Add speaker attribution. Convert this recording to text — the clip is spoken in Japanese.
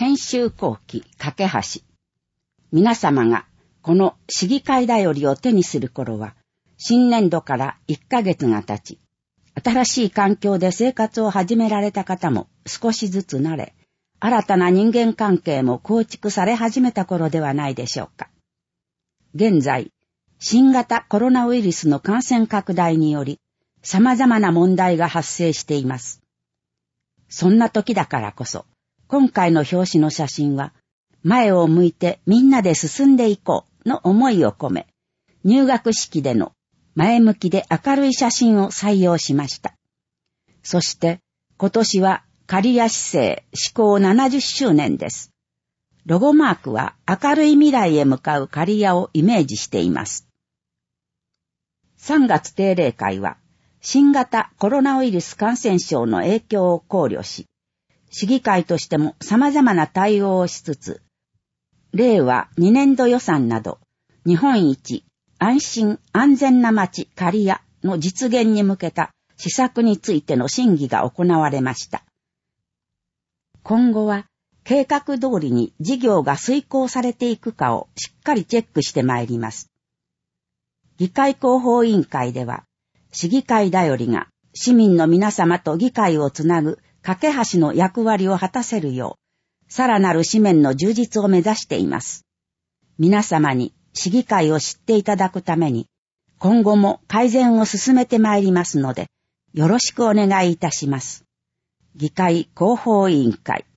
Speaker 1: 編集後期架け橋。皆様がこの市議会だよりを手にする頃は、新年度から1ヶ月が経ち、新しい環境で生活を始められた方も少しずつ慣れ、新たな人間関係も構築され始めた頃ではないでしょうか。現在、新型コロナウイルスの感染拡大により、様々な問題が発生しています。そんな時だからこそ、今回の表紙の写真は、前を向いてみんなで進んでいこうの思いを込め、入学式での前向きで明るい写真を採用しました。そして今年は刈谷市政施行70周年です。ロゴマークは明るい未来へ向かう刈谷をイメージしています。3月定例会は新型コロナウイルス感染症の影響を考慮し、市議会としても様々な対応をしつつ、令和2年度予算など、日本一安心安全な街刈谷の実現に向けた施策についての審議が行われました。今後は計画通りに事業が遂行されていくかをしっかりチェックしてまいります。議会広報委員会では、市議会だよりが市民の皆様と議会をつなぐ架け橋の役割を果たせるよう、さらなる紙面の充実を目指しています。皆様に市議会を知っていただくために、今後も改善を進めてまいりますので、よろしくお願いいたします。議会広報委員会